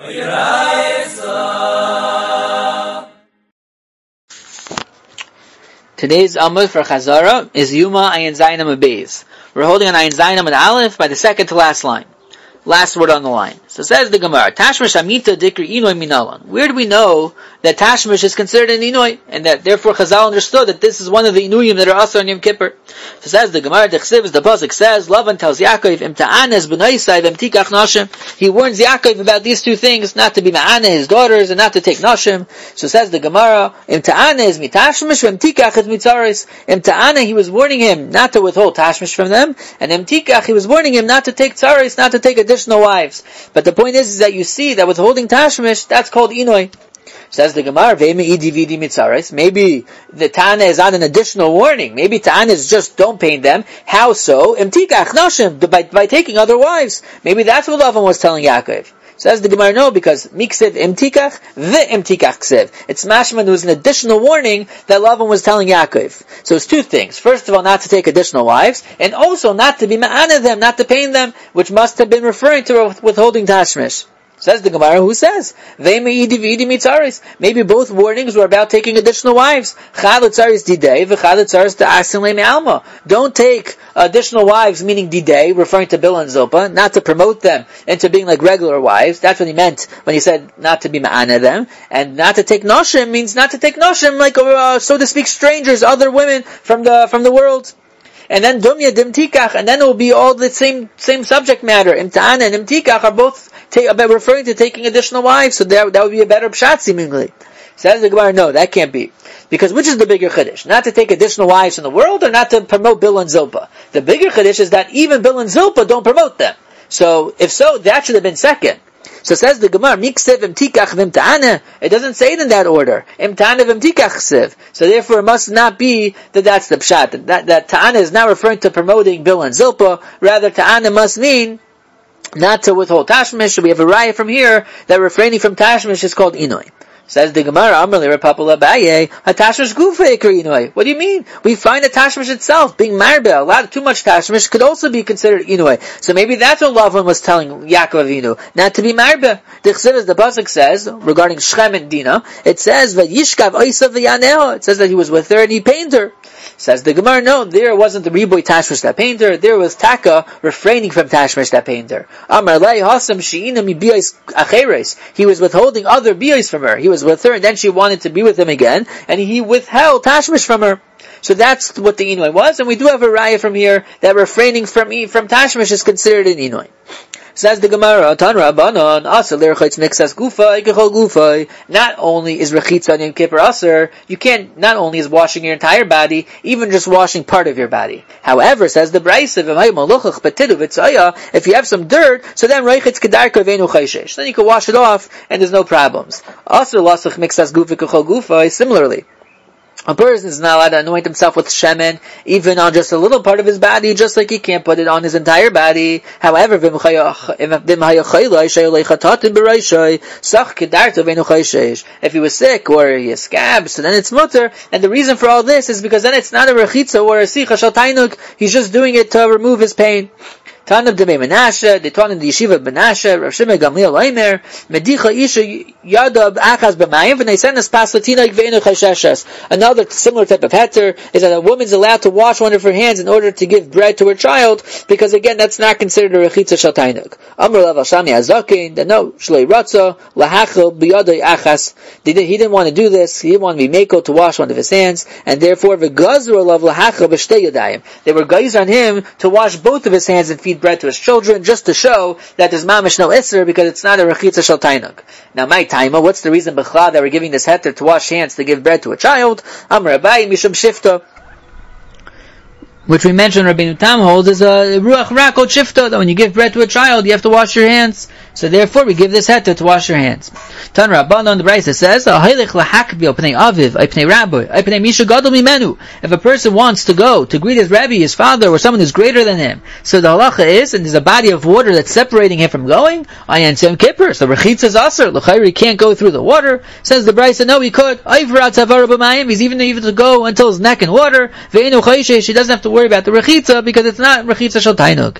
Today's Amud for Chazara is Yuma Ayin Zainam Abayz. We're holding an Ayin Zainam and Aleph by the second to last line. Last word on the line. So says the Gemara, Tashmish Amita Dikri Inoi Minalan. Where do we know that Tashmish is considered an Inoi, and that therefore Chazal understood that this is one of the Inuyim that are also on Yom Kippur? So says the Gemara, Dechsiv, as the Pasuk says, Lavan tells Yaakov, Im Ta'anes B'naisai V'im Tikach Nashim. He warns Yaakov about these two things, not to be Ma'ana his daughters, and not to take Nashim. So says the Gemara, Im Ta'anes Mitashmish V'im Tikach et Mitzaris. Im Ta'ana, he was warning him not to withhold Tashmish from them, and Im Tikach, he was warning him not to take Tzaris, not to take additional wives. But the point is that you see that withholding Tashmish, that's called Inoi. Says the Gemara, maybe the Tana is on an additional warning. Maybe Tana is just don't pain them. How so? By taking other wives. Maybe that's what Lavan was telling Yaakov. Says the Gemara, no, because Miksiv imtikach, imtikach ksiv. It's mashman, there was an additional warning that Lavan was telling Yaakov. So it's two things. First of all, not to take additional wives, and also not to be ma'ana them, not to pain them, which must have been referring to withholding Tashmish. Says the Gemara, who says? Maybe both warnings were about taking additional wives. Don't take additional wives, meaning didei, referring to Bilhah and Zilpah, not to promote them into being like regular wives. That's what he meant when he said not to be ma'ana them. And not to take noshim means not to take noshim, like, so to speak, strangers, other women from the world. And then dumya dimtikach, and then it will be all the same subject matter. Imta'ana and imtikach are both referring to taking additional wives, so that would be a better pshat seemingly. Says the Gemara, no, that can't be. Because which is the bigger chiddush? Not to take additional wives from the world, or not to promote Bilhah and Zilpah? The bigger chiddush is that even Bilhah and Zilpah don't promote them. So, if so, that should have been second. So says the Gemara, Miksev imtikach v'imta'ana. It doesn't say it in that order. Imta'ana v'imtikach sev. So therefore it must not be that that's the pshat. That ta'ana is not referring to promoting Bilhah and Zilpah. Rather, ta'ana must mean not to withhold Tashmish. So we have a raya from here that refraining from Tashmish is called Inoi. Says the Gemara, Amrli Rapapala Baye, Hatashmish Gufa Ikri Inoi. What do you mean? We find that Tashmish itself, being marbe, too much Tashmish, could also be considered Inoi. So maybe that's what Lavan was telling Yaakov Avinu, not to be marbe. The Chsiv, as the Pasuk says, regarding Shechem and Dinah, it says, Vayishkav Oisav V'yaneho. It says that he was with her and he pained her. Says the Gemara, no, there wasn't the Riboy Tashmish that pained her, there was Taka refraining from Tashmish that pained her. Amar Lei Hasam She'ina Mi Biyos Acheres. He was withholding other Biyos from her. He was with her and then she wanted to be with him again, and he withheld Tashmish from her. So that's what the Inoi was, and we do have a raya from here that refraining from Tashmish is considered an Inoi. Says the Gemara, Tan Rabbanon, Asar l'rechitz mixas gufa, ikechol gufa. Not only is rechitza on Yom Kippur Asar, not only is washing your entire body, even just washing part of your body. However, says the Brayse, if you have some dirt, so then rechitz kedarka ve'enu chayshesh. Then you can wash it off, and there's no problems. Asar l'asach mixas gufa, ikechol gufa. Similarly, a person is not allowed to anoint himself with shemen, even on just a little part of his body, just like he can't put it on his entire body. However, if he was sick or he has scabs, so then it's mutter. And the reason for all this is because then it's not a rechitza or a sicha shal tainuk. He's just doing it to remove his pain. Tanam Debei Menashe, they taught in the yeshiva of Menashe, Rav Shimon Gamliel Omer, Medicha Isha Yadab Achaz B'mayim, and they send us Paslatina Gveinu Chasheshes. Another similar type of heter is that a woman's allowed to wash one of her hands in order to give bread to her child, because again, that's not considered a rechitza shal tainuk. Amr Lav Shami Azakin, that no, Shlei Ratza, Lahachel B'yadai Achas, he didn't want to do this, he didn't want to be meko to wash one of his hands, and therefore, V'gazur Lav Lahachel B'shtei Yadayim. They were guys on him to wash both of his hands and feed bread to his children, just to show that there's mamish no isser, because it's not a rechitza shal tainuk. Now, my taima, what's the reason b'chla that we're giving this heter to wash hands to give bread to a child? Amar Abaye mishum shifta, which we mentioned Rabbeinu Tam holds is a ruach rakot shifta, that when you give bread to a child, you have to wash your hands. So therefore, we give this heter to wash your hands. Tan Rabbanon, the Brayse says, if a person wants to go to greet his Rebbe, his father, or someone who's greater than him, so the halacha is, and there's a body of water that's separating him from going, Ayan Yom Kippur, so rechitza is asur, l'chayr he can't go through the water. Says the Brayse, no, he could. He's even able to go until his neck in water. He doesn't have to worry about the rechitza because it's not rechitza shel tainug.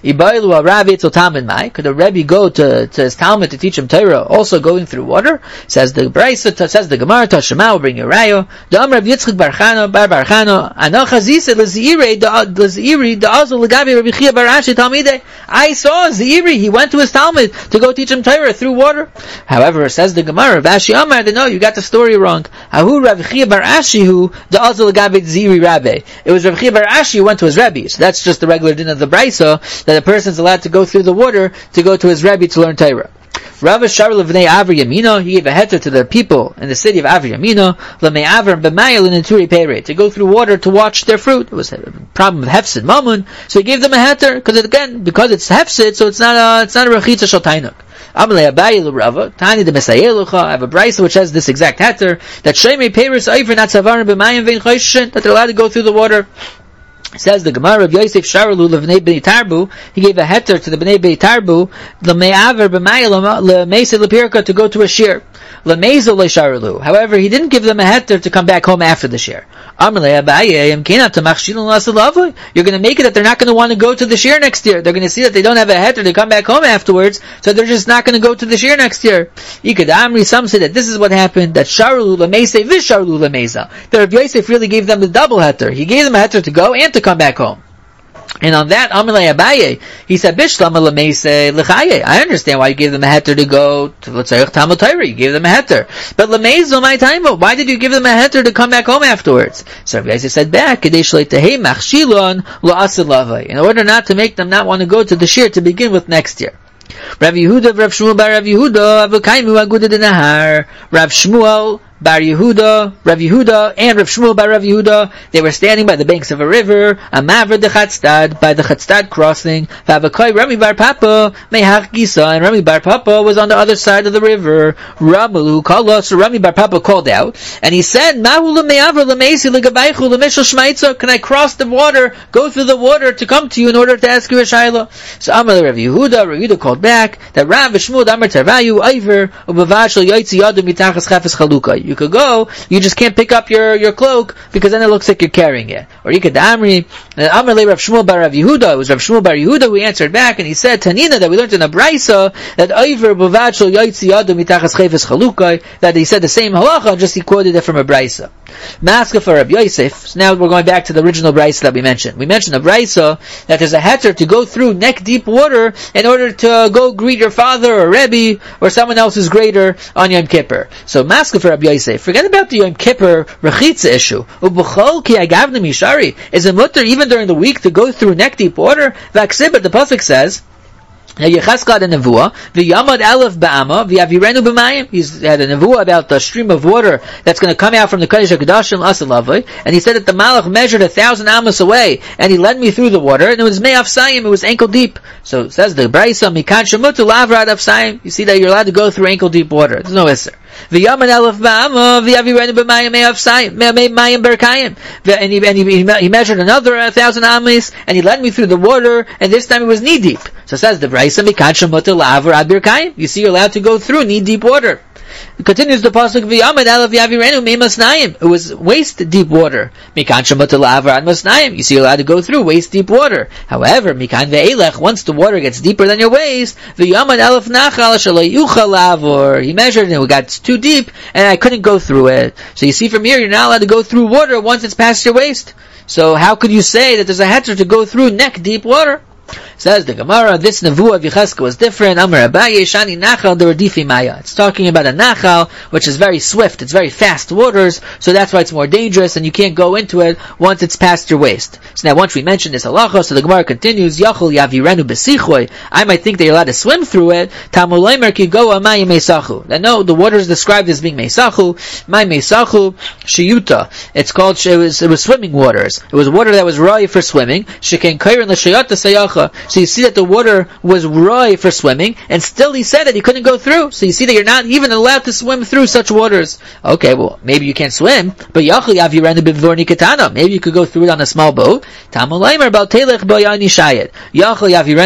Could a Rebbe go to his Talmud to teach him Torah also going through water? Says the Brisa, says the Gemara, Tashema will bring a rayo. The Amr of Yitzchak bar Chano, Anocha Zisa l'Zeiri da'azul l'gabi Rabbi Chia bar Ashi Talmidei. I saw Zeiri, he went to his Talmud to go teach him Torah through water. However, says the Gemara, Rav Ashi Amar, no, you got the story wrong. Ahu Rabbi Chia bar Ashi hu da'azul l'gabi Zeiri Rabbi. It was Rabbi Chia bar Ashi who went to his Rebbe. So that's just the regular din of the Brisa, that a person's allowed to go through the water to go to his Rebbe to learn Torah. Rav Shar Levnei Avri Yamino, he gave a heter to the people in the city of Avri Yamino, Lemei Avram b'mayel in Turi Pere, to go through water to watch their fruit. It was a problem of hefsid mamun, so he gave them a heter, because it's hefsid, so it's not a rechitza shel tainuk. Amalei Abayi l'Rava, Tani de Mesayelucha, I have a brisa which has this exact heter, that Shemei Peres Oiver not Savarim b'mayim vein choishin, that they're allowed to go through the water. Says the Gemara of Yosef Sharalu Levnei Bnei Tarbu, he gave a heter to the Bnei Bnei Tarbu, L'me'aver b'mayel l'meised l'pirka, to go to a shir. L'meizel l'sharalu. However, he didn't give them a heter to come back home after the shir. Amalei Abaye, you're going to make it that they're not going to want to go to the shir next year. They're going to see that they don't have a heter to come back home afterwards, so they're just not going to go to the shir next year. Yikad Amri, some say that this is what happened, that Sharalu l'meised v'sharalu l'meiza. That Rav Yosef really gave them the double heter. He gave them a heter to go and to come back home. And on that, Amalei Abaye, he said, Bishlam l'meiseh l'chaye. I understand why you gave them a heter to go to, let's say, Talmud Torah. You gave them a heter. But l'meizel my time, why did you give them a heter to come back home afterwards? So Rav Yosef said back, in order not to make them not want to go to the shir to begin with next year. Rav Yehuda, Rav Shmuel bar Rav Yehuda, Avukaimu agudad nahar. Rav Shmuel bar Yehuda, Rav Yehuda, and Rav Shmuel bar Rav Yehuda, they were standing by the banks of a river, Amavra de Chatzad, by the Chatzad crossing, Vavakai Rami bar Papa, Mehach Gisa, and Rami bar Papa was on the other side of the river. Ramalu Kala, so Rami bar Papa called out, and he said, Mahu l'me'avra l'meisi l'gabaychu l'meshel shmaitza, can I cross the water, go through the water to come to you in order to ask you a shayla? So Amal Rav Yehuda called back, that Rav Shmuel Amar Tarvayu, Iver, Ubavashal Yaitzi Yadu Mitachas Chafes Chaluka. You could go, you just can't pick up your cloak, because then it looks like you're carrying it. Or you could Amri, Amr le Rav Shmuel bar Rav Yehuda, it was Rav Shmuel bar Yehuda who answered back, and he said, Tanina, that we learned in a Brisa, that Iver Bavachal Yaitzi Yadu Mitachas Chafes Chaluka, that he said the same halacha, just he quoted it from a Brisa. Maska for Rabbi Yosef. So now we're going back to the original Brisa that we mentioned. We mentioned a Brisa that there's a heter to go through neck deep water in order to go greet your father or Rebbe or someone else who's greater on Yom Kippur. So Maska for Rabbi Yosef. Forget about the Yom Kippur rechitza issue. U'b'chol ki agavna mishari. Is it mutter even during the week to go through neck deep water? V'aksibah, the pasuk says, Yechazkel had a nevuah, v'yamad elef ba'ama, v'yavirenu b'mayim. He's had a nevuah about the stream of water that's going to come out from the Kodesh HaKadoshim Asalavai, and he said that the Malach measured 1,000 amos away, and he led me through the water, and it was me'af sayim, it was ankle deep. So it says the Brisa, mikan shemutu lavrad af sayim. You see that you're allowed to go through ankle deep water. There's no isser. V'yaman elef ba'ama, v'yavirenu b'mayim me'af sayim, me'mayim berkayim. And he measured another 1,000 amos, and he led me through the water, and this time it was knee deep. So it says the Brisa, you see, you're allowed to go through knee-deep water. It continues the pasuk, it was waist-deep water. You see, you're allowed to go through waist-deep water. However, once the water gets deeper than your waist, he measured and it got too deep, and I couldn't go through it. So you see, from here, you're not allowed to go through water once it's past your waist. So how could you say that there's a heter to go through neck-deep water? Says the Gemara, this nevuah of Yechezkel was different. Amar Abaye, Shani Nachal Deradifi Maya. It's talking about a Nachal, which is very swift, it's very fast waters, so that's why it's more dangerous, and you can't go into it once it's past your waist. So now once we mention this halacha, so the Gemara continues, Yachol Yavirenu Besichoi. I might think that you're allowed to swim through it. Tamulaymer Kigoa Maya Meisachu. Now no, the water is described as being Meisachu. My Meisachu, Shiyuta. It's called, it was swimming waters. It was water that was raw for swimming. Sheken Kairin L'Shayata Sayach. So you see that the water was raw for swimming, and still he said that he couldn't go through. So you see that you're not even allowed to swim through such waters. Okay, well, maybe you can't swim, but maybe you could go through it on a small boat.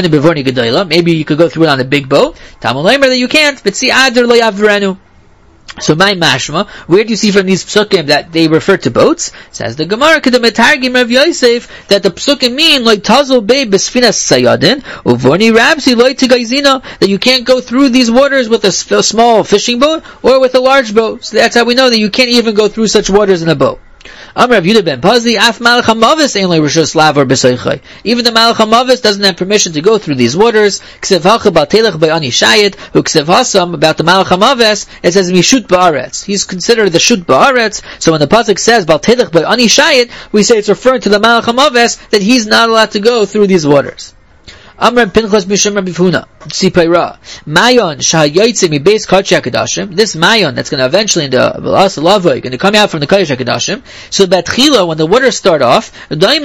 Maybe you could go through it on a big boat. That you can't, but see, So my mashma, where do you see from these psukim that they refer to boats? Says the Gemara, Kedemetargim Rav Yosef, that the psukim mean like Tazul Bei Besfinas Sayadin, Uvorni Rabsi Loi Tigaizina, that you can't go through these waters with a small fishing boat or with a large boat. So that's how we know that you can't even go through such waters in a boat. Amar Rav Yehuda ben Pazi, Af Malach HaMavis Ein Lo Rishus Lav or B'Soichai. Even the Malach HaMavis doesn't have permission to go through these waters. Ksev Hacha Bal Telech B'Ani Shayit, who Ksev Hasam, about the Malach HaMavis, it says Mishut Ba'aretz. He's considered the Shut Ba'aretz. So when the pasuk says Bal Telech B'Ani Shayit, we say it's referring to the Malach HaMavis, that he's not allowed to go through these waters. Amr Pinchas Mishum Rabbi Huna Tzipayra Mayon Shahayotze Mi Beis Kodesh HaKadoshim. This Mayon that's going to eventually in the Velas Lavoy going to come out from the Kodesh HaKadoshim. So Betchila, when the waters start off, it's going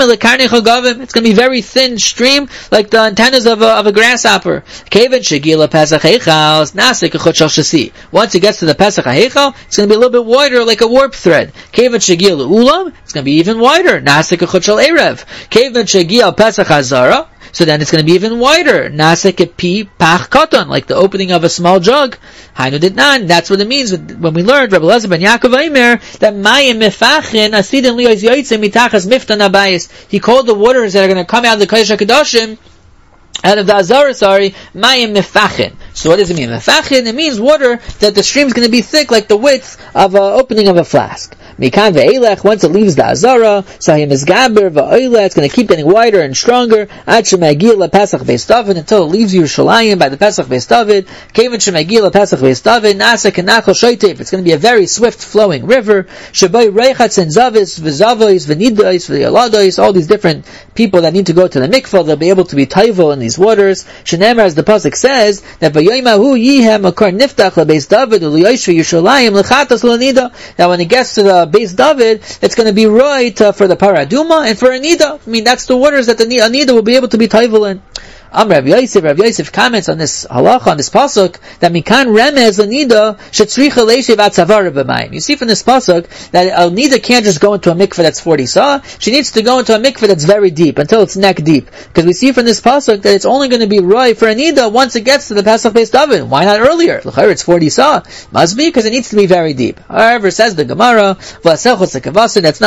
to be very thin stream like the antennas of a grasshopper. Kevan Shegila Pesach Heichal Nasik Echot Shal Shasi. Once it gets to the Pesach Heichal, it's going to be a little bit wider like a warp thread. Kevan Shegila Ulam, it's going to be even wider. Nasik Echot Shal Erev. Kevan Shegila Pesach Hazara. So then it's going to be even wider. Nasek pi pach koton, like the opening of a small jug. Hainu ditnan. That's what it means when we learned Rabbi Elazar ben Yaakov Aimer that mayim mefachin asidin liyos yoytzim mitachas miftan abayis. He called the waters that are going to come out of the Kodesh HaKadoshim, out of the Azara, mayim mefachin. So what does it mean? Mefachin, it means water that the stream is going to be thick like the width of an opening of a flask. Mikan ve'elech, once it leaves the Azara, sahim izgaber ve'oileh, it's going to keep getting wider and stronger, ad shemagil lePesach Beis David, until it leaves Yerushalayim by the Pesach Beis David, kevan shemagil lePesach Beis David, nasa kenachal shoitev, it's going to be a very swift flowing river, shabai reichatz and zavis, v'zavois, v'nidois, v'yaladois, all these different people that need to go to the mikvah, they'll be able to be taival in these waters. Shenemar, as the pasuk says, that v'yoimahu yihem makar niftach leBeis David, u'liyoshva Yerushalayim lechatas l'nida, that when it gets to the Beis David, it's going to be right for the Paraduma and for Anida. I mean, that's the waters that the Anida will be able to be taival in. Rav Yosef comments on this halacha, on this pasuk, that mikan remez Anida shetzricha leishev atzavar b'mayim. You see from this pasuk that Anida can't just go into a mikveh that's 40 sa. She needs to go into a mikveh that's very deep, until it's neck deep. Because we see from this pasuk that it's only going to be right for Anida once it gets to the Pesach Beis David. Why not earlier? L'chayr, it's 40 sa. Must be because it needs to be very deep. However, says the Gemara, that's not the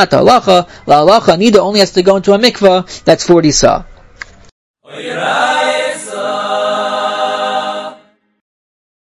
halacha. La halacha, Anida only has to go into a mikveh that's 40 sa.